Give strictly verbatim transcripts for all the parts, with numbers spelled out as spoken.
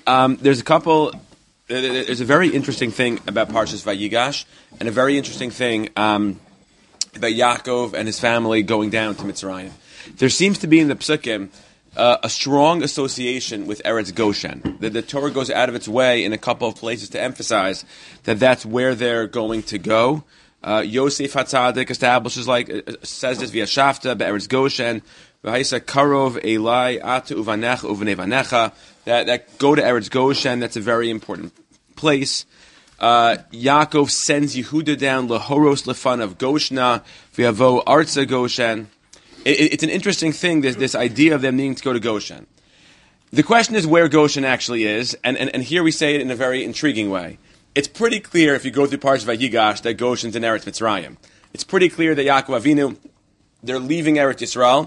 Um, there's a couple. There's a very interesting thing about Parshas Vayigash, and a very interesting thing um, about Yaakov and his family going down to Mitzrayim. There seems to be in the Psukim uh, a strong association with Eretz Goshen. The, the Torah goes out of its way in a couple of places to emphasize that that's where they're going to go. Uh, Yosef HaTzadik establishes, like, uh, says this via Shafta, Eretz Goshen, V'haisa Karov Elai Ata Uvanecha Uvanevanecha, that that go to Eretz Goshen. That's a very important place. Uh, Yaakov sends Yehuda down Lahoros Lefan of Goshna V'yavo Arza Goshen. It, it, it's an interesting thing, this, this idea of them needing to go to Goshen. The question is where Goshen actually is, and, and, and here we say it in a very intriguing way. It's pretty clear if you go through Parshas Vayigash that Goshen's in Eretz Mitzrayim. It's pretty clear that Yaakov Avinu, they're leaving Eretz Yisrael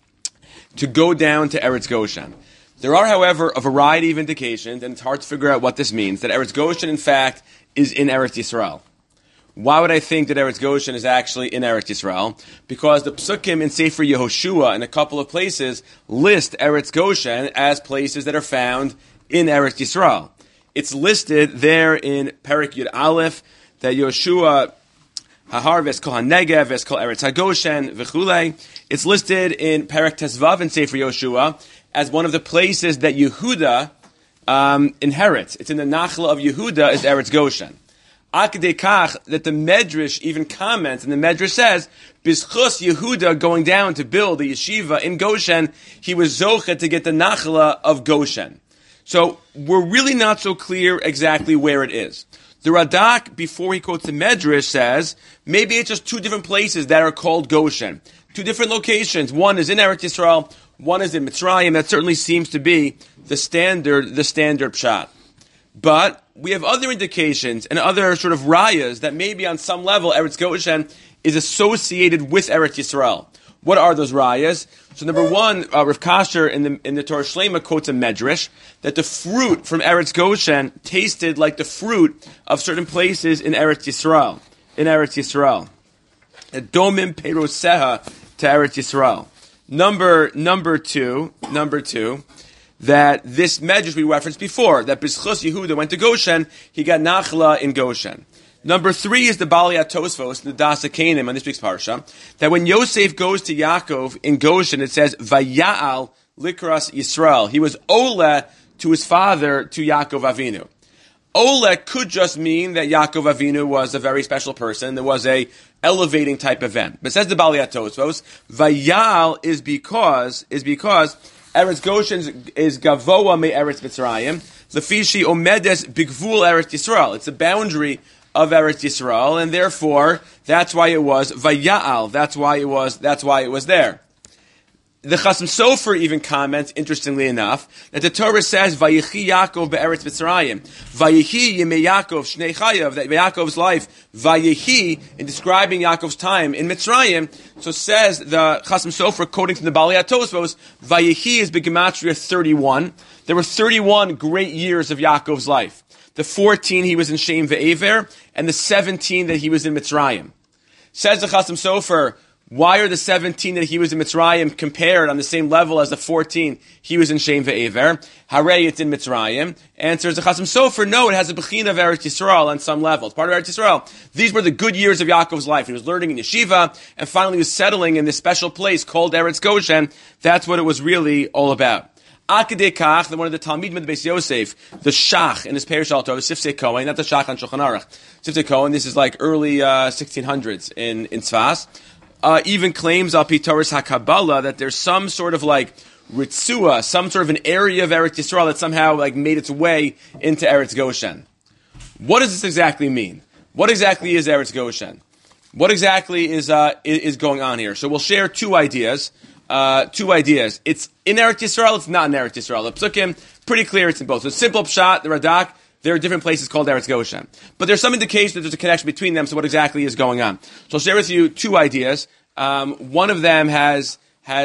to go down to Eretz Goshen. There are, however, a variety of indications, and it's hard to figure out what this means, that Eretz Goshen, in fact, is in Eretz Yisrael. Why would I think that Eretz Goshen is actually in Eretz Yisrael? Because the Psukim in Sefer Yehoshua, in a couple of places, list Eretz Goshen as places that are found in Eretz Yisrael. It's listed there in Perek Yud Aleph that Yehoshua Hahar v'eskol HaNegev v'eskol Eretz HaGoshen v'chulei. It's listed in Perek Tesvav in Sefer Yehoshua as one of the places that Yehuda um, inherits. It's in the Nachla of Yehuda is Eretz Goshen. Akdei Kach, that the Medrash even comments, and the Medrash says, Bizchus Yehuda going down to build the yeshiva in Goshen, he was zocha to get the Nachla of Goshen. So we're really not so clear exactly where it is. The Radak, before he quotes the Medrash, says maybe it's just two different places that are called Goshen. Two different locations. One is in Eretz Yisrael, one is in Mitzrayim. That certainly seems to be the standard, the standard pshat. But we have other indications and other sort of rayas that maybe on some level Eretz Goshen is associated with Eretz Yisrael. What are those rayas? So number one, uh, Rav Kasher in the in the Torah Shlema quotes a Medrash that the fruit from Eretz Goshen tasted like the fruit of certain places in Eretz Yisrael. In Eretz Yisrael, Domim Peroseha to Eretz Yisrael. Number number two, number two, that this Medrash we referenced before, that Bizchus Yehuda went to Goshen, he got Nachla in Goshen. Number three is the Balei Tosfos, the Das HaKenim on this week's parsha, that when Yosef goes to Yaakov in Goshen, it says, Vaya'al Likras Yisrael. He was Ole to his father, to Yaakov Avinu. Ole could just mean that Yaakov Avinu was a very special person. There was a elevating type event. But says the Balei Tosfos, Vaya'al is because, is because Eretz Goshen is Gavoa me Eretz Mitzrayim. Lefishi Omedes Bigvul Eretz Yisrael. It's a boundary of Eretz Yisrael, and therefore that's why it was Vaya'al. That's why it was. That's why it was there. The Chasam Sofer even comments, interestingly enough, that the Torah says Vayichi Yaakov be'Eretz Mitzrayim. Vayichi Yemei Yaakov Shnei Chayav. That Yaakov's life, Vayichi, in describing Yaakov's time in Mitzrayim. So says the Chasam Sofer, quoting from the Balei Tosfos, Vayichi is B'gematria thirty-one. There were thirty-one great years of Yaakov's life. The fourteen he was in Shem ve'Ever, and the seventeen that he was in Mitzrayim. Says the Chasam Sofer, why are the seventeen that he was in Mitzrayim compared on the same level as the fourteen he was in Shem ve'Ever? Hare, it's in Mitzrayim. Answers the Chasam Sofer, no, it has a Bechina of Eretz Yisrael on some level. It's part of Eretz Yisrael. These were the good years of Yaakov's life. He was learning in yeshiva, and finally he was settling in this special place called Eretz Goshen. That's what it was really all about. Akadei Kach, one of the Talmidim of the Beis Yosef, the Shach in his Perish Alto, Sifsei Kohen, not the Shach on Shulchan Aruch. Sifsei Kohen, this is like early uh, sixteen hundreds in, in Tzfas, uh, even claims al Pitoris HaKabbalah that there's some sort of like Ritzua, some sort of an area of Eretz Yisrael that somehow like made its way into Eretz Goshen. What does this exactly mean? What exactly is Eretz Goshen? What exactly is uh, is going on here? So we'll share two ideas. Uh, two ideas. It's in Eretz Yisrael, it's not in Eretz Yisrael. The Psukim, pretty clear it's in both. So simple pshat, the Radak, there are different places called Eretz Goshen. But there's some indication that there's a connection between them, so what exactly is going on? So I'll share with you two ideas. Um, one of them has has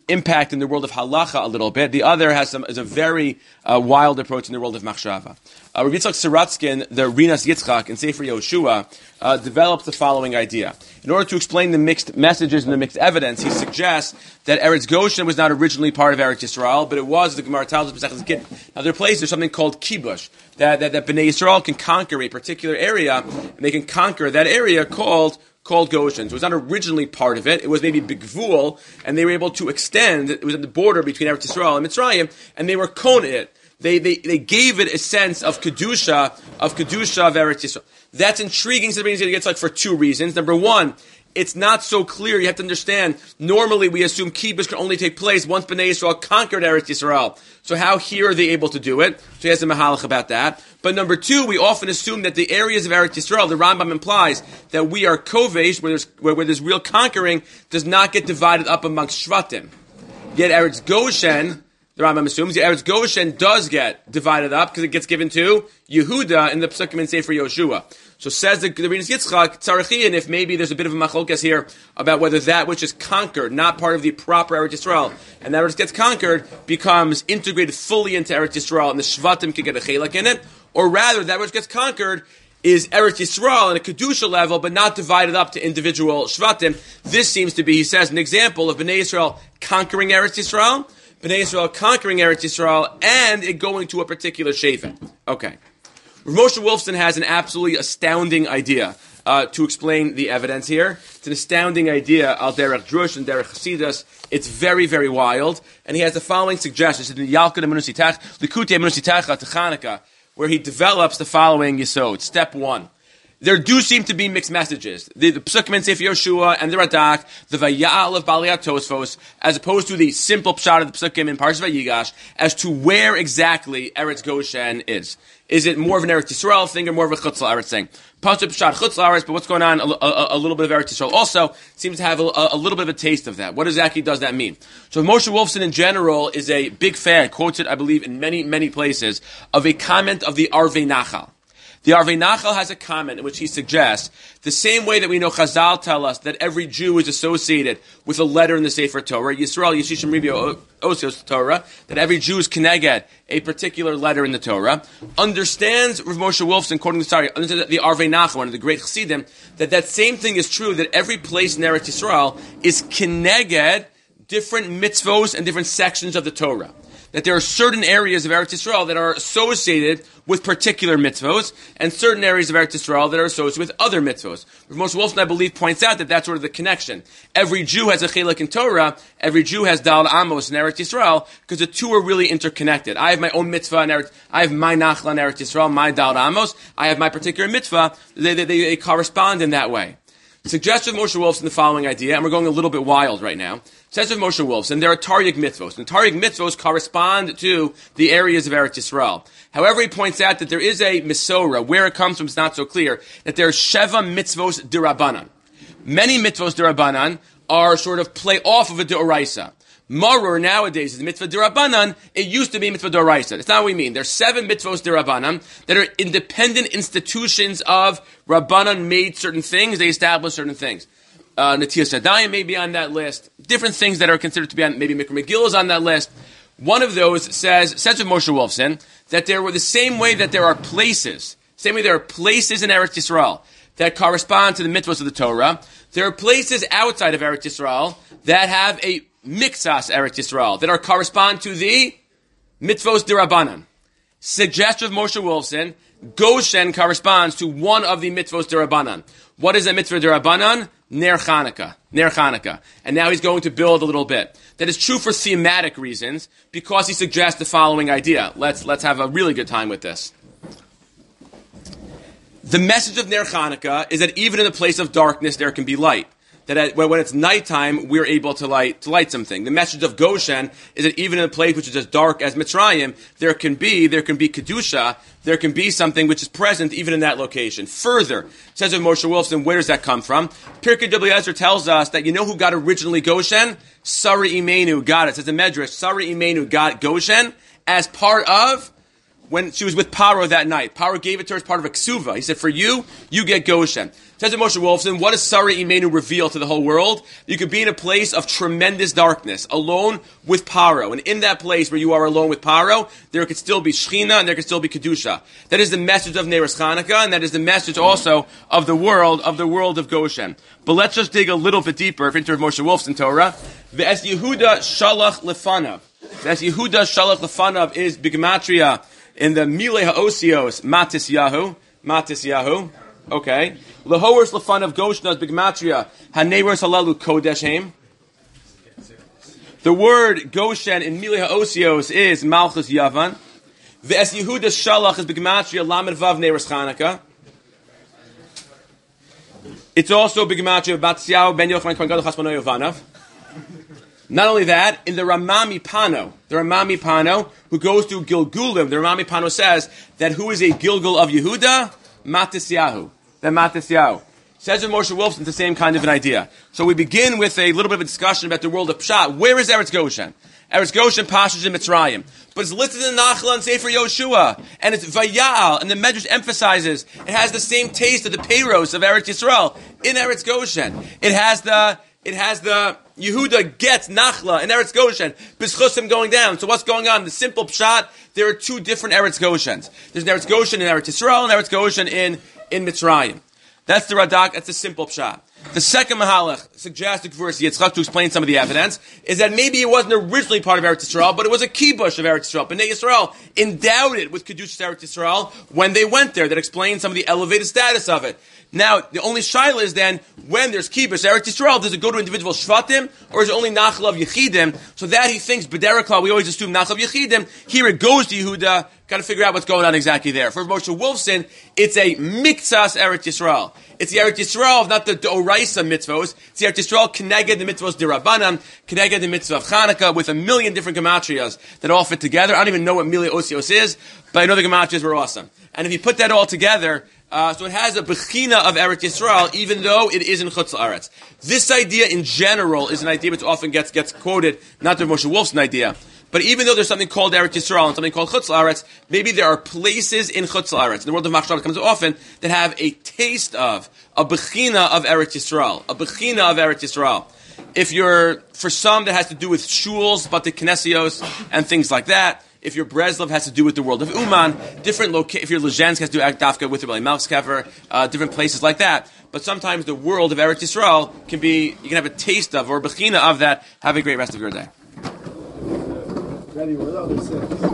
impact in the world of halacha a little bit. The other has some is a very uh, wild approach in the world of machshava. Uh, Rabbi Yitzchak Siratzkin, the Rinas Yitzchak in Sefer Yoshua, uh, develops the following idea. In order to explain the mixed messages and the mixed evidence, he suggests that Eretz Goshen was not originally part of Eretz Yisrael, but it was, the Gemara tells us, Pesach's Gittin. Now, there are places, there's something called kibush, that, that, that Bnei Yisrael can conquer a particular area, and they can conquer that area called called Goshen. So it was not originally part of it. It was maybe Bigvul, and they were able to extend. It was at the border between Eretz Yisrael and Mitzrayim, and they were kona it. They, they, they gave it a sense of Kedusha, of Kedusha of Eretz Yisrael. That's intriguing to the Yitzchak for two reasons. Number one, it's not so clear. You have to understand, normally we assume kibbutz can only take place once Bnei Yisrael conquered Eretz Yisrael. So how here are they able to do it? So he has a mahalach about that. But number two, we often assume that the areas of Eretz Yisrael, the Rambam implies that we are kovesh, where there's, where, where there's real conquering, does not get divided up amongst shvatim. Yet Eretz Goshen, the Rambam assumes, the Eretz Goshen does get divided up because it gets given to Yehuda in the Psukim in Sefer Yoshua. So says the, the Rinas Yitzchak, Tzarachian, if maybe there's a bit of a machlokes here about whether that which is conquered, not part of the proper Eretz Yisrael, and that which gets conquered becomes integrated fully into Eretz Yisrael, and the Shvatim can get a chelak in it, or rather, that which gets conquered is Eretz Yisrael on a Kedusha level, but not divided up to individual Shvatim. This seems to be, he says, an example of Bnei Yisrael conquering Eretz Yisrael, Bnei Yisrael conquering Eretz Yisrael, and it going to a particular Shevet. Okay. Rav Moshe Wolfson has an absolutely astounding idea uh, to explain the evidence here. It's an astounding idea, al derech drush and derech chasidus. It's very, very wild. And he has the following suggestions in the Yalkut Emunusitach, Likutei Emunusitach to Chanukah, where he develops the following yesod. Step one. There do seem to be mixed messages. The, the Psukim in Sefer Yoshua and the Radak, the Vayal of Baliat Tosfos, as opposed to the simple pshat of the Psukim in Parshas Vayigash, as to where exactly Eretz Goshen is. Is it more of an Eretz Yisrael thing or more of a Chutz La'aretz thing? Pasuk pshat Chutz La'aretz, but what's going on? A, a, a little bit of Eretz Yisrael also seems to have a, a little bit of a taste of that. What exactly does that mean? So Moshe Wolfson in general is a big fan, quotes it, I believe, in many, many places, of a comment of the Arvei Nachal. The Arvei Nachal has a comment in which he suggests the same way that we know Chazal tell us that every Jew is associated with a letter in the Sefer Torah, Yisrael Yeshishim Ribio Osios Torah, that every Jew is connected a particular letter in the Torah, understands Rav Moshe Wolfson, quoting the story, understands the Arvei Nachal, one of the great Chassidim, that that same thing is true, that every place in Eretz Yisrael is connected different mitzvos and different sections of the Torah. That there are certain areas of Eretz Yisrael that are associated with particular mitzvos, and certain areas of Eretz Yisrael that are associated with other mitzvos. Rav Moshe Wolfson, I believe, points out that that's sort of the connection. Every Jew has a chelak in Torah, every Jew has Dal Amos in Eretz Yisrael, because the two are really interconnected. I have my own mitzvah in Eretz, I have my Nachla in Eretz Yisrael, my Dal Amos, I have my particular mitzvah, they, they, they, they correspond in that way. Suggests Rav Moshe Wolfson the following idea, and we're going a little bit wild right now. Says Rav Moshe Wolfson, there are Taryag mitzvos, and Taryag mitzvos correspond to the areas of Eretz Yisrael. However, he points out that there is a Misora, where it comes from is not so clear, that there are Sheva mitzvos dirabanan. Many mitzvos dirabanan are sort of play off of a d'oraisa. Maror nowadays is the mitzvah dirabanan. It used to be mitzvah d'oraisa. That's not what we mean. There's seven mitzvos dirabanan that are independent institutions of Rabbanan made certain things. They established certain things. Uh, Natiyas Yadayim may be on that list. Different things that are considered to be on, maybe Mikra Megillah is on that list. One of those says, says of Moshe Wolfson, that there were the same way that there are places, same way there are places in Eretz Yisrael that correspond to the mitzvahs of the Torah. There are places outside of Eretz Yisrael that have a mixas Eretz Yisrael that are correspond to the mitzvos dirabanan. Suggestion of Moshe Wolfson, Goshen corresponds to one of the mitzvos dirabanan. What is a mitzvah dirabanan? Ner Chanukah. Ner Chanukah. And now he's going to build a little bit. That is true for thematic reasons, because he suggests the following idea. Let's, let's have a really good time with this. The message of Ner Chanukah is that even in a place of darkness, there can be light. That at, when it's nighttime, we're able to light to light something. The message of Goshen is that even in a place which is as dark as Mitzrayim, there can be there can be kedusha, there can be something which is present even in that location. Further, says of Moshe Wolfson, where does that come from? Pirkei W. Ezra tells us that you know who got originally Goshen? Sari Imenu got it. Says the Medrash, Sari Imenu got Goshen as part of when she was with Paro that night. Paro gave it to her as part of a ksuva. He said, for you, you get Goshen. Says to Moshe Wolfson, what does Sarah Imenu reveal to the whole world? You could be in a place of tremendous darkness, alone with Paro. And in that place where you are alone with Paro, there could still be Shechina and there could still be Kedusha. That is the message of Neiros Chanukah, and that is the message also of the world, of the world of Goshen. But let's just dig a little bit deeper into Moshe Wolfson Torah. Ve'es Yehuda Shalach Lefanav. Ve'es Yehuda Shalach Lefanav is B'gematria in the Milei HaOsios Matis Yahu. Matis Yahu. Okay. Lehores lefanav Goshen b'gematria haneiros halalu kodesh heim. The word Goshen in Milei HaOsios is Malchus Yavan. Ve'es Yehuda Shalach is b'gematria lamed vav neiros Chanukah. It's also b'gematria Batziyahu ben Yochanan Kohen Gadol Chasmano Yovanav. Not only that, in the Ramami Pano, the Ramami Pano, who goes through Gilgulim, the Ramami Pano says that who is a Gilgul of Yehuda? Matisyahu. Then Matisyahu. Says in Moshe Wolfson, it's the same kind of an idea. So we begin with a little bit of a discussion about the world of Pshat. Where is Eretz Goshen? Eretz Goshen, Pashas in Mitzrayim. But it's listed in Nachla and Sefer Yoshua. And it's Vayal, and the Medrash emphasizes it has the same taste of the Peiros of Eretz Yisrael in Eretz Goshen. It has the, it has the, Yehuda gets Nachla in Eretz Goshen, B'schusim going down. So what's going on? The simple Pshat, there are two different Eretz Goshens. There's an Eretz Goshen in Eretz Yisrael and Eretz Goshen in, in Mitzrayim. That's the Radak, that's the simple Pshat. The second Mahalach suggests to Kfur Yitzchak to explain some of the evidence is that maybe it wasn't originally part of Eretz Yisrael, but it was a kibush of Eretz Yisrael. Bnei Yisrael endowed it with Kedusha Eretz Yisrael when they went there. That explains some of the elevated status of it. Now, the only shaila is then, when there's kibush Eretz Yisrael, does it go to individual shvatim, or is it only nachal of Yechidim? So that he thinks, B'derek we always assume nachal of Yechidim. Here it goes to Yehuda. Got to figure out what's going on exactly there. For Moshe Wolfson, it's a miktsas Eretz Yisrael. It's the Eretz Yisrael of not the Doraisa mitzvos. It's the Eretz Yisrael connected the mitzvos dirabanan, connected the mitzvah of Chanukah with a million different gematrias that all fit together. I don't even know what Milei Osios is, but I know the gematrias were awesome. And if you put that all together, uh, so it has a bechina of Eretz Yisrael, even though it is in Chutz La'aretz. This idea in general is an idea which often gets gets quoted, not the Moshe Wolfson idea. But even though there's something called Eretz Yisrael and something called Chutz La'aretz, maybe there are places in Chutz La'aretz, in the world of Machshav, it comes often, that have a taste of, a bechina of Eretz Yisrael, a bechina of Eretz Yisrael. If you're, for some, that has to do with shuls, but the kinesios, and things like that. If your Breslov has to do with the world of Uman, different loca- if your Lezhensk has to do with Dafka with the Bali Malkskever, uh, different places like that. But sometimes the world of Eretz Yisrael can be, you can have a taste of, or a bechina of that. Have a great rest of your day. Ready, what other six?